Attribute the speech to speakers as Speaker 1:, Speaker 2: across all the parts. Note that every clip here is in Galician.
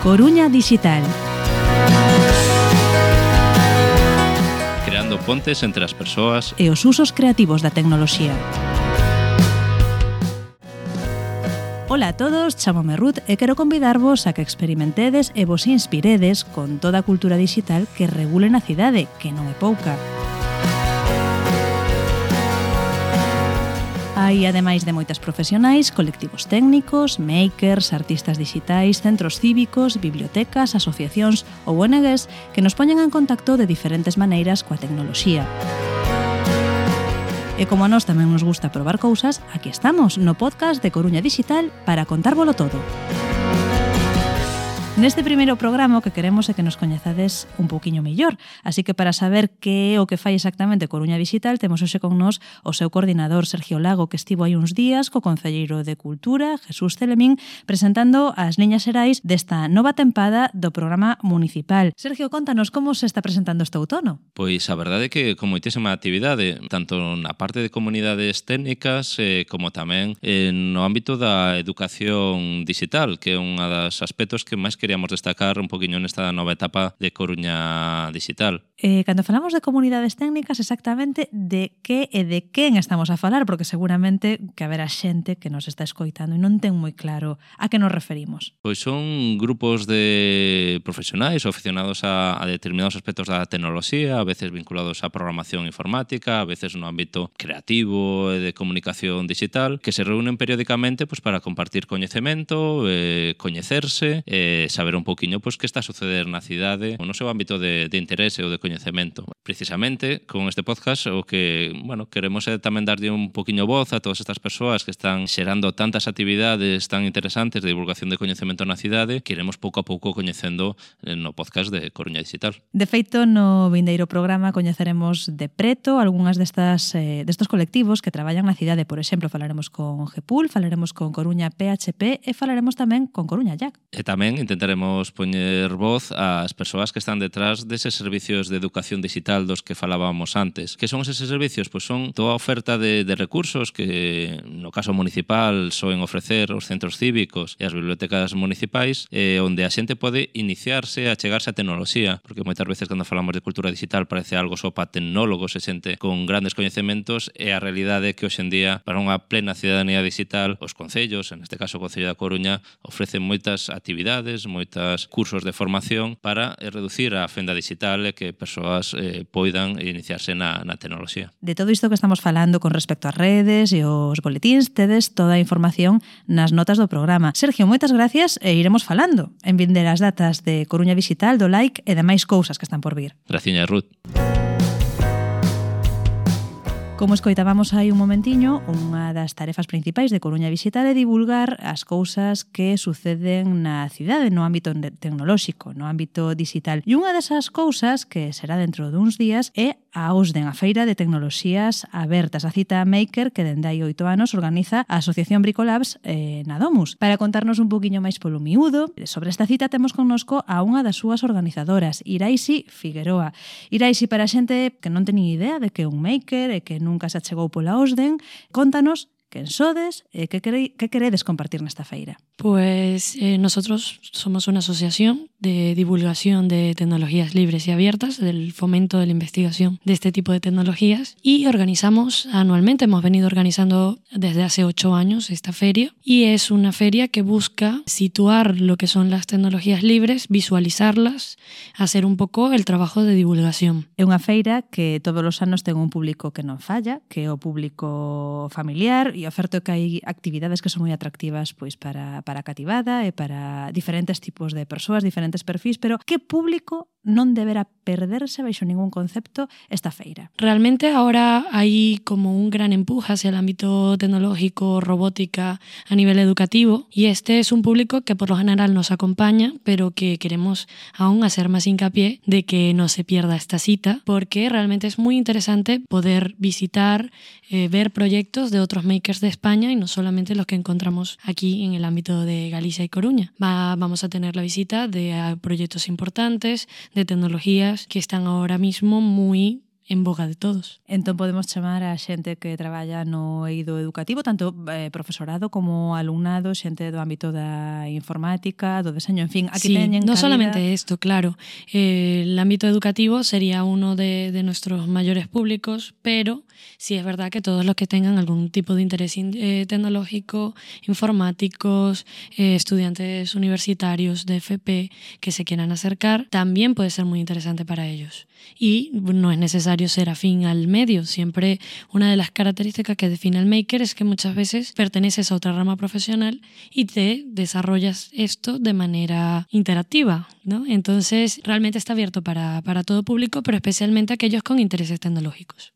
Speaker 1: Coruña Digital.
Speaker 2: Creando pontes entre as persoas
Speaker 1: E os usos creativos da tecnoloxía. Ola a todos, chámome Ruth e quero convidarvos a que experimentedes e vos inspiredes con toda a cultura digital que regule na cidade, que non é pouca. Hai, ademais de moitas profesionais, colectivos técnicos, makers, artistas digitais, centros cívicos, bibliotecas, asociacións ou ONGs que nos poñen en contacto de diferentes maneiras coa tecnoloxía. E como a nós tamén nos gusta probar cousas, aquí estamos no podcast de Coruña Digital para contárvolo todo. Neste primeiro programa o que queremos é que nos coñezades un pouquiño mellor, así que para saber que é o que fai exactamente Coruña Digital temos hoxe con nós o seu coordinador Sergio Lago, que estivo aí uns días co concelleiro de Cultura, Jesús Celemín, presentando as liñas xerais desta nova tempada do programa municipal. Sergio, contanos como se está presentando este outono.
Speaker 2: Pois a verdade é que con moitísima actividade, tanto na parte de comunidades técnicas como tamén no ámbito da educación digital, que é unha das aspectos que máis queríamos destacar un poquinho nesta nova etapa de Coruña Digital.
Speaker 1: Cando falamos de comunidades técnicas, exactamente de que e de quen estamos a falar, porque seguramente que haberá xente que nos está escoitando e non ten moi claro a que nos referimos.
Speaker 2: Pois son grupos de profesionais ou aficionados a determinados aspectos da tecnoloxía, a veces vinculados á programación informática, a veces no ámbito creativo e de comunicación digital, que se reúnen periódicamente pues, para compartir coñecemento, coñecerse, saber un poquinho pues, que está a suceder na cidade, no seu ámbito de interese ou de coñecemento. Precisamente, con este podcast, o que queremos é tamén darlle un poquinho voz a todas estas persoas que están xerando tantas actividades tan interesantes de divulgación de coñecemento na cidade, que iremos pouco a pouco coñecendo no podcast de Coruña Digital.
Speaker 1: De feito, no vindeiro programa coñeceremos de preto algunhas destos colectivos que traballan na cidade. Por exemplo, falaremos con GEPUL, falaremos con Coruña PHP e falaremos tamén con Coruña Jack.
Speaker 2: E tamén intentaremos poñer voz ás persoas que están detrás deses servicios de educación digital dos que falábamos antes. Que son eses servicios? Pois son toda a oferta de recursos que, no caso municipal, soen ofrecer os centros cívicos e as bibliotecas municipais, onde a xente pode iniciarse a chegarse á tecnoloxía, porque moitas veces cando falamos de cultura digital parece algo só para tecnólogos e xente con grandes coñecementos, e a realidade é que hoxe en día, para unha plena cidadanía digital, os concellos, en este caso o Concello da Coruña, ofrecen moitas actividades, moitos cursos de formación para reducir a fenda digital e que persoas poidan iniciarse na tecnoloxía.
Speaker 1: De todo isto que estamos falando con respecto ás redes e os boletíns, tedes toda a información nas notas do programa. Sergio, moitas gracias e iremos falando en vindeiras datas de Coruña Digital, do Like e de máis cousas que están por vir.
Speaker 2: Graciña, Ruth.
Speaker 1: Como escoitábamos hai un momentiño, unha das tarefas principais de Coruña Digital é divulgar as cousas que suceden na cidade no ámbito tecnolóxico, no ámbito digital. E unha desas cousas, que será dentro duns días, é a OSDEN, a Feira de Tecnoloxías Abertas, a cita maker que dende hai 8 anos organiza a Asociación Bricolabs na Domus. Para contarnos un poquinho máis polo miúdo, sobre esta cita temos connosco a unha das súas organizadoras, Iraisi Figueroa. Iraisi, para a xente que non ten ni idea de que é un maker e que nunca se achegou pola OSDEN, contanos quen sodes e que queredes compartir nesta feira.
Speaker 3: Pues nosotros somos una asociación de divulgación de tecnologías libres y abiertas, del fomento de la investigación de este tipo de tecnologías, y organizamos anualmente, hemos venido organizando desde hace 8 años esta feria, y es una feria que busca situar lo que son las tecnologías libres, visualizarlas, hacer un poco el trabajo de divulgación.
Speaker 1: É unha feira que todos os anos ten un público que non falla, que é o público familiar, e o certo é que hai actividades que son moi atractivas pois para a cativada e para diferentes tipos de persoas, diferentes perfis, pero que público non deberá perderse baixo ningún concepto esta feira?
Speaker 3: Realmente ahora hay como un gran empuje hacia el ámbito tecnológico, robótica a nivel educativo, y este es un público que por lo general nos acompaña, pero que queremos aún hacer más hincapié de que no se pierda esta cita, porque realmente es muy interesante poder visitar, ver proyectos de otros makers de España y no solamente los que encontramos aquí en el ámbito de Galicia y Coruña. Vamos a tener la visita de proyectos importantes, de tecnologías que están ahora mismo muy en boga de todos.
Speaker 1: Entón podemos chamar a xente que traballa no eido educativo, tanto profesorado como alumnado, xente do ámbito da informática, do deseño, en fin, aquí
Speaker 3: sí,
Speaker 1: teñen
Speaker 3: no
Speaker 1: cabida...
Speaker 3: solamente esto, claro. El ámbito educativo sería uno de nuestros mayores públicos, pero sí es verdad que todos los que tengan algún tipo de interés tecnológico, informáticos, estudiantes universitarios de FP que se quieran acercar, también puede ser muy interesante para ellos. Y no es necesario ser afín al medio. Siempre una de las características que define al maker es que muchas veces perteneces a otra rama profesional y te desarrollas esto de manera interactiva, ¿no? Entonces realmente está abierto para todo público, pero especialmente aquellos con intereses tecnológicos.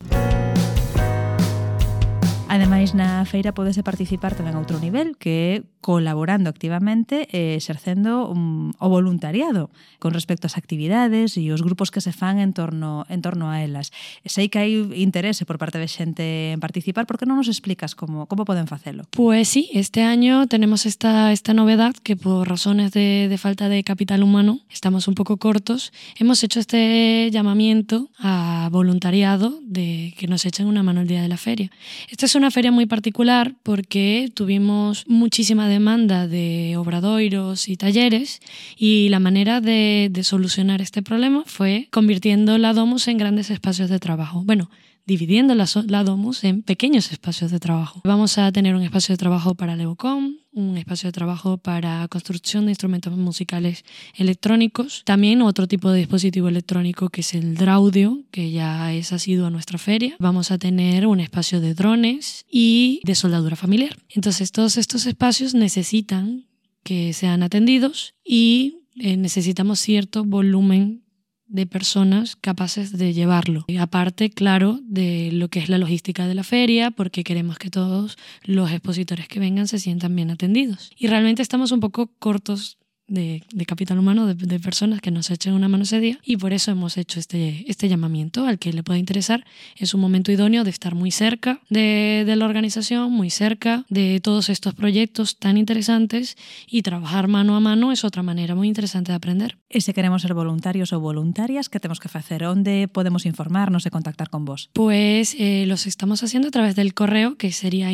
Speaker 1: Ademais, na feira podese participar tamén a outro nivel, que é colaborando activamente e exercendo o voluntariado con respecto ás actividades e os grupos que se fan en torno a elas. Sei que hai interese por parte de xente en participar, por que non nos explicas como poden facelo?
Speaker 3: Pues sí, este año tenemos esta novedad que por razones de falta de capital humano estamos un poco cortos. Hemos hecho este llamamiento a voluntariado de que nos echen una mano el día de la feria. Esta es una feria muy particular porque tuvimos muchísima demanda de obradoiros y talleres y la manera de solucionar este problema fue convirtiendo la Domus en grandes espacios de trabajo. Bueno, dividiendo la Domus en pequeños espacios de trabajo. Vamos a tener un espacio de trabajo para Levocom, un espacio de trabajo para construcción de instrumentos musicales electrónicos, también otro tipo de dispositivo electrónico que es el Draudio, que ya es asiduo a nuestra feria. Vamos a tener un espacio de drones y de soldadura familiar. Entonces todos estos espacios necesitan que sean atendidos y necesitamos cierto volumen de personas capaces de llevarlo. Y aparte, claro, de lo que es la logística de la feria, porque queremos que todos los expositores que vengan se sientan bien atendidos. Y realmente estamos un poco cortos de capital humano, de personas que nos echen una mano ese día, y por eso hemos hecho este llamamiento al que le pueda interesar. Es un momento idóneo de estar muy cerca de la organización, muy cerca de todos estos proyectos tan interesantes, y trabajar mano a mano es otra manera muy interesante de aprender.
Speaker 1: E se queremos ser voluntarios ou voluntarias, que temos que facer? Onde podemos informarnos e contactar con vos?
Speaker 3: Pues los estamos haciendo a través del correo, que sería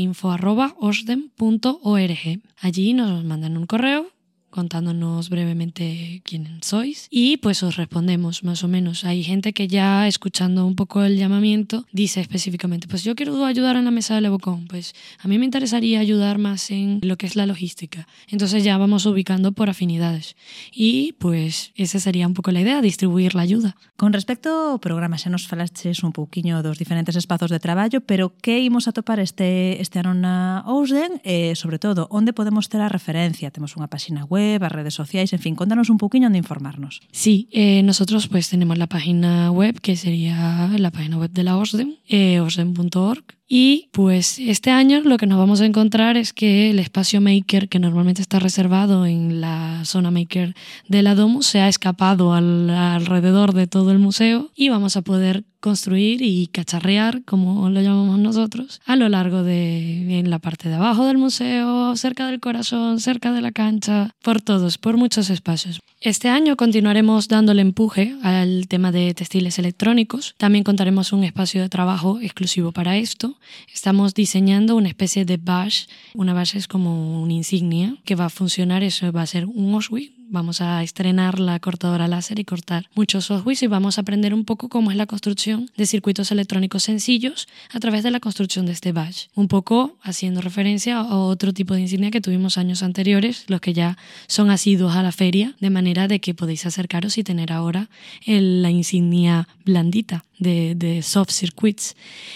Speaker 3: info@osdem.org. Allí nos mandan un correo contándonos brevemente quién sois y pues os respondemos más o menos. Hay gente que ya escuchando un poco el llamamiento dice específicamente, pues yo quiero ayudar en la mesa de Levocom, pues a mí me interesaría ayudar más en lo que es la logística. Entonces ya vamos ubicando por afinidades y pues esa sería un poco la idea, distribuir la ayuda.
Speaker 1: Con respecto ao programa, xa nos falaches un pouquiño dos diferentes espazos de traballo, pero que imos atopar este ano na OUSDEN e, sobre todo, onde podemos ter a referencia? Temos unha página web, as redes sociais, en fin, contanos un poquinho onde informarnos.
Speaker 3: Sí, nosotros pues tenemos la página web, que sería la página web de la OSDEM, osdem.org. Y pues este año lo que nos vamos a encontrar es que el espacio maker, que normalmente está reservado en la zona maker de la Domus, se ha escapado alrededor de todo el museo y vamos a poder construir y cacharrear, como lo llamamos nosotros, a lo largo en la parte de abajo del museo, cerca del corazón, cerca de la cancha, por muchos espacios. Este año continuaremos dándole empuje al tema de textiles electrónicos. También contaremos un espacio de trabajo exclusivo para esto. Estamos diseñando una especie de badge. Una badge es como una insignia que va a funcionar, eso va a ser un OSWI. Vamos a estrenar la cortadora láser y cortar muchos OSWIs y vamos a aprender un poco cómo es la construcción de circuitos electrónicos sencillos a través de la construcción de este badge. Un poco haciendo referencia a otro tipo de insignia que tuvimos años anteriores, los que ya son asiduos a la feria, de manera de que podéis acercaros y tener ahora la insignia blandita de soft circuits.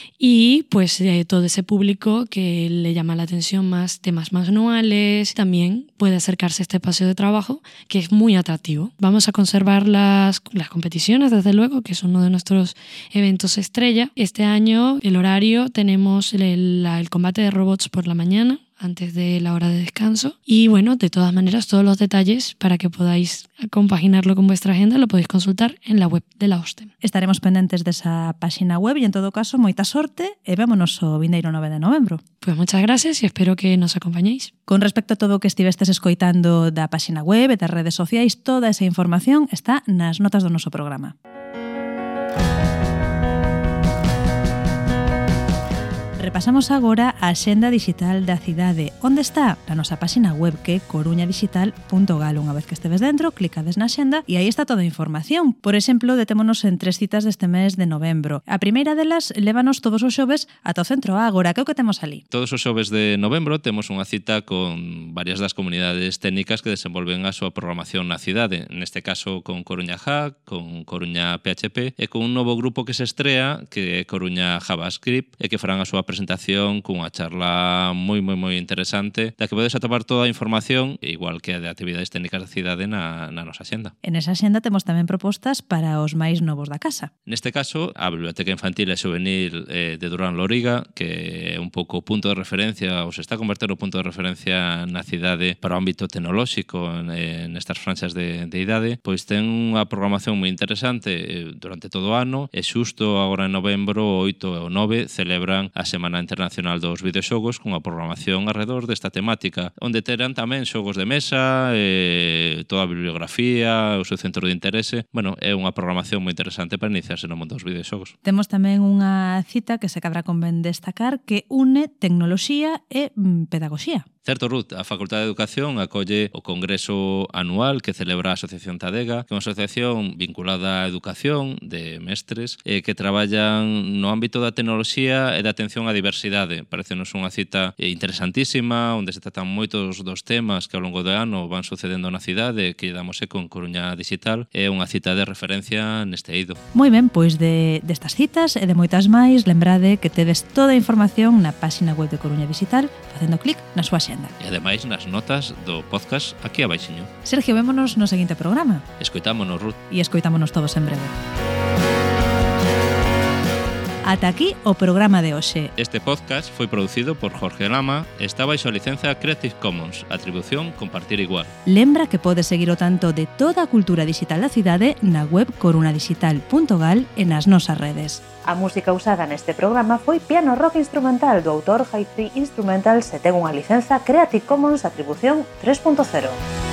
Speaker 3: Y pues todo ese público que le llama la atención más temas manuales también puede acercarse a este espacio de trabajo, que es muy atractivo. Vamos a conservar las competiciones, desde luego, que es uno de nuestros eventos estrella. Este año el horario tenemos el combate de robots por la mañana, antes de la hora de descanso. Y bueno, de todas maneras, todos los detalles para que podáis compaginarlo con vuestra agenda lo podéis consultar en la web de la OSDEM.
Speaker 1: Estaremos pendentes desa página web e, en todo caso, moita sorte e vémonos o vindeiro 9 de novembro.
Speaker 3: Pues muchas gracias y espero que nos acompañéis.
Speaker 1: Con respecto a todo o que estivestes escoitando da página web e das redes sociais, toda esa información está nas notas do noso programa. Repasamos agora a axenda digital da cidade. Onde está? Na nosa páxina web, que é coruñadigital.gal. Unha vez que esteves dentro, clicades na axenda e aí está toda a información. Por exemplo, detémonos en 3 citas deste mes de novembro. A primeira delas lévanos todos os xoves ata o Centro Ágora. Que é o que temos ali?
Speaker 2: Todos os xoves de novembro temos unha cita con varias das comunidades técnicas que desenvolven a súa programación na cidade. Neste caso con Coruña Hack, con Coruña PHP e con un novo grupo que se estrea, que é Coruña JavaScript, e que farán a súa presentación cunha charla moi interesante da que podes atopar toda a información, igual que a de actividades técnicas da cidade na nosa axenda.
Speaker 1: En esa axenda temos tamén propostas para os máis novos da casa.
Speaker 2: Neste caso, a Biblioteca Infantil e Juvenil de Durán Loriga, que é un pouco punto de referencia, ou se está a converter no punto de referencia na cidade para o ámbito tecnolóxico nestas franxas de idade, pois ten unha programación moi interesante durante todo o ano, e xusto agora en novembro, o 8 e o 9, celebran a Semana Internacional dos Videoxogos cunha programación alrededor desta temática, onde terán tamén xogos de mesa, toda a bibliografía, o seu centro de interese. Bueno, é unha programación moi interesante para iniciarse no mundo dos videoxogos.
Speaker 1: Temos tamén unha cita que se cadra convén destacar que une tecnoloxía e pedagogía.
Speaker 2: Certo, Ruth, a Facultade de Educación acolle o Congreso Anual que celebra a Asociación Tadega, que é unha asociación vinculada á educación de mestres que traballan no ámbito da tecnoloxía e da atención á diversidade. Parecenos unha cita interesantísima, onde se tratan moitos dos temas que ao longo do ano van sucedendo na cidade, que damos eco en Coruña Digital. É unha cita de referencia neste eido.
Speaker 1: Moi ben, pois destas citas e de moitas máis, lembrade que tedes toda a información na páxina web de Coruña Digital facendo clic na súa axenda.
Speaker 2: E ademais nas notas do podcast aquí abaixiño.
Speaker 1: Sergio, vémonos no seguinte programa.
Speaker 2: Escoitámonos, Ruth.
Speaker 1: E escoitámonos todos en breve. Ata aquí o programa de hoxe.
Speaker 2: Este podcast foi producido por Jorge Lama e está baixo a licencia Creative Commons, atribución compartir igual.
Speaker 1: Lembra que podes seguir o tanto de toda a cultura digital da cidade na web corunadigital.gal e nas nosas redes.
Speaker 4: A música usada neste programa foi piano rock instrumental do autor Hi-Fi Instrumental, se ten unha licenza Creative Commons, atribución 3.0.